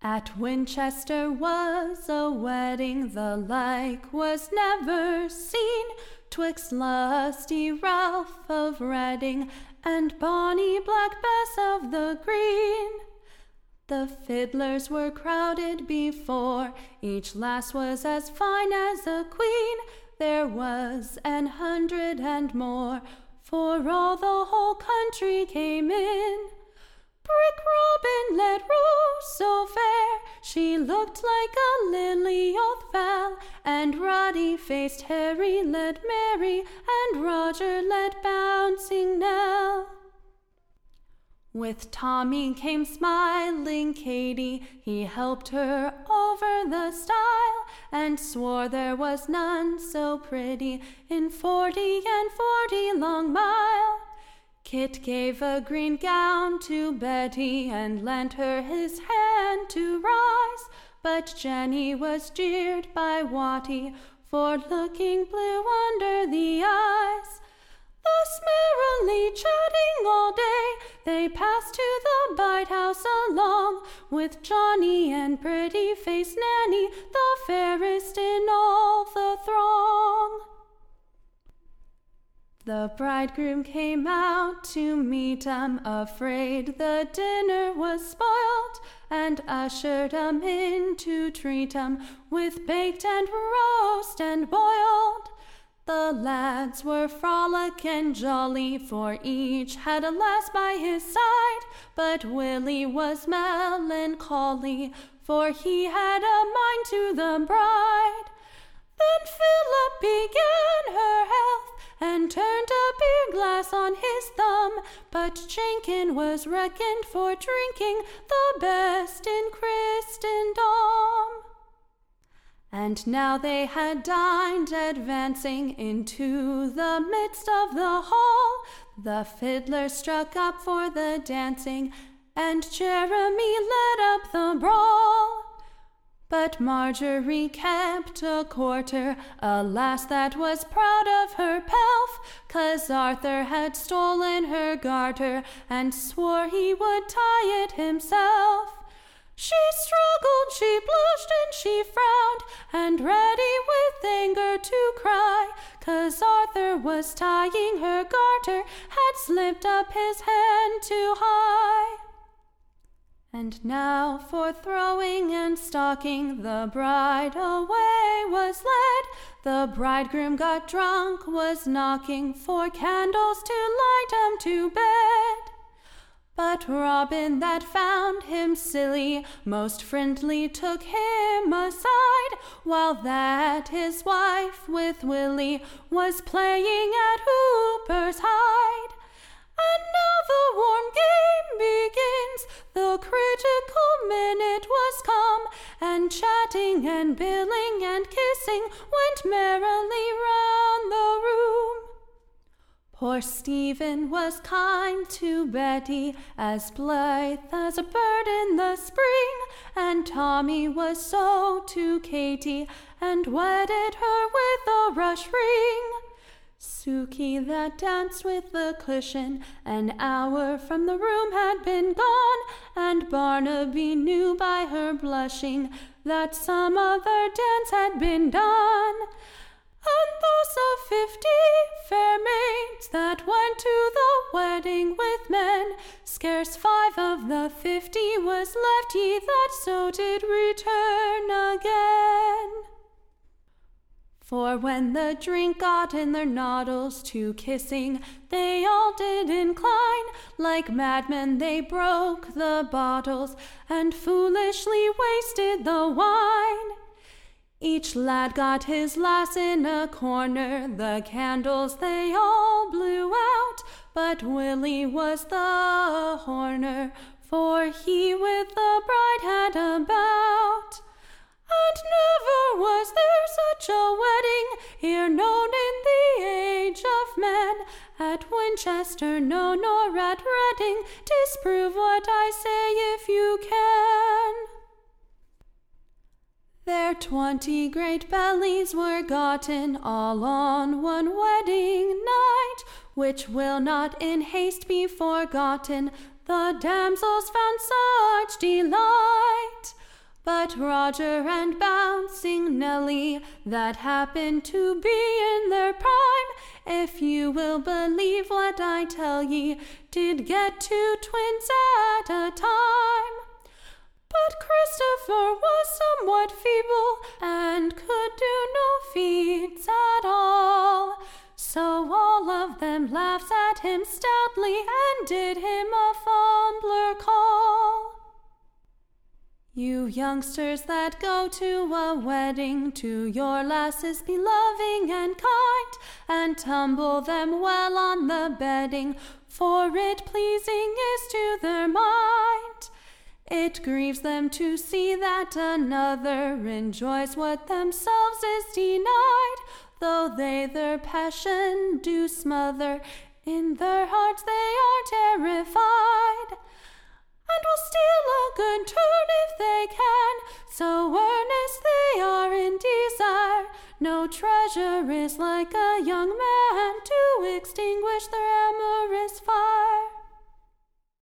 At Winchester was a wedding, the like was never seen, 'twixt lusty Ralph of Reading and bonny Black Bess of the Green. The fiddlers were crowded before, each lass was as fine as a queen. There was 100 and more, for all the whole country came in. Brick Robin led Rose so fair, she looked like a lily o' the vale, and ruddy-faced Harry led Mary, and Roger led Bouncing Nell. With Tommy came smiling Katy, he helped her over the stile, and swore there was none so pretty in 40 long mile. Kit gave a green gown to Betty, and lent her his hand to rise, but Jenny was jeered by Watty for looking blue under the eyes. Thus merrily chatting all day, they passed to the Bide House along, with Johnny and pretty-faced Nanny, the fairest in all the throng. The bridegroom came out to meet 'em, afraid the dinner was spoiled, and ushered 'em in to treat 'em with baked and roast and boiled. The lads were frolic and jolly, for each had a lass by his side, but Willie was melancholy, for he had a mind to the bride. Then Philip began her health, and turned a beer glass on his thumb, but Jenkin was reckoned for drinking the best in Christendom. And now they had dined, advancing into the midst of the hall, the fiddler struck up for the dancing, and Jeremy led up the brawl. But Marjorie kept a quarter, a lass that was proud of her pelf, 'cause Arthur had stolen her garter, and swore he would tie it himself. She struggled, she blushed, and she frowned, and ready with anger to cry, 'cause Arthur was tying her garter, had slipped up his hand too high. And now for throwing and stalking, the bride away was led. The bridegroom got drunk, was knocking for candles to light 'em to bed. But Robin, that found him silly, most friendly took him aside, while that his wife with Willie was playing at Hooper's Hyde. And now the warm game begins, the critical minute was come, and chatting and billing and kissing went merrily round the room. Poor Stephen was kind to Betty, as blithe as a bird in the spring, and Tommy was so to Katy, and wedded her with a rush ring. Sukey, that danced with the cushion, an hour from the room had been gone, and Barnaby knew by her blushing that some other dance had been done. And thus of 50 fair maids that went to the wedding with men, scarce 5 of the 50 was left ye that so did return again. For when the drink got in their noddles to kissing, they all did incline, like madmen they broke the bottles, and foolishly wasted the wine. Each lad got his lass in a corner, the candles they all blew out, but Willie was the horner, for he with the bride had a bout. And never was there such a wedding ere known in the age of men, at Winchester, no, nor at Reading. Disprove what I say if you can. There 20 great bellies were gotten, all on one wedding night, which will not in haste be forgotten, the damsels found such delight. But Roger and Bouncing Nelly, that happened to be in their prime, if you will believe what I tell ye, did get 2 twins at a time. But Christopher was somewhat feeble, and could do no feats at all. So all of them laughs at him stoutly, and did him a fumbler call. You youngsters that go to a wedding, to your lasses be loving and kind, and tumble them well on the bedding, for it pleasing is to their mind. It grieves them to see that another enjoys what themselves is denied, though they their passion do smother, in their hearts they are terrified, and will steal a good turn if they can, so earnest they are in desire. No treasure is like a young man to extinguish their